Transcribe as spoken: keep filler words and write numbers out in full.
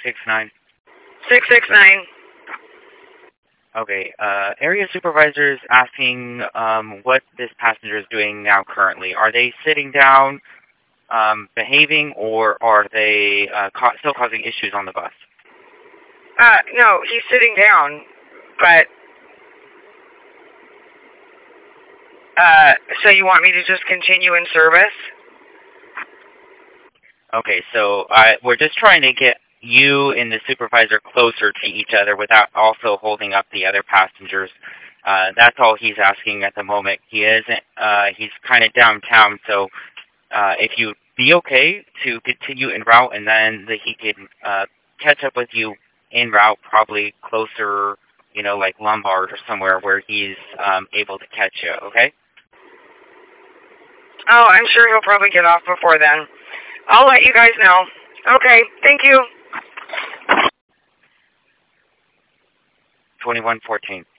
six nine. six six nine. Okay, uh, area supervisor is asking um, what this passenger is doing now currently. Are they sitting down, um, behaving, or are they uh, ca still causing issues on the bus? Uh, no, he's sitting down, but, uh, so you want me to just continue in service? Okay, so uh, we're just trying to get you and the supervisor closer to each other without also holding up the other passengers. Uh, that's all he's asking at the moment. He isn't, uh, he's kind of downtown, so uh, if you'd be okay to continue en route and then the, he can uh, catch up with you en route, probably closer, you know, like Lombard or somewhere where he's um, able to catch you, okay? Oh, I'm sure he'll probably get off before then. I'll let you guys know. Okay, thank you. twenty-one fourteen.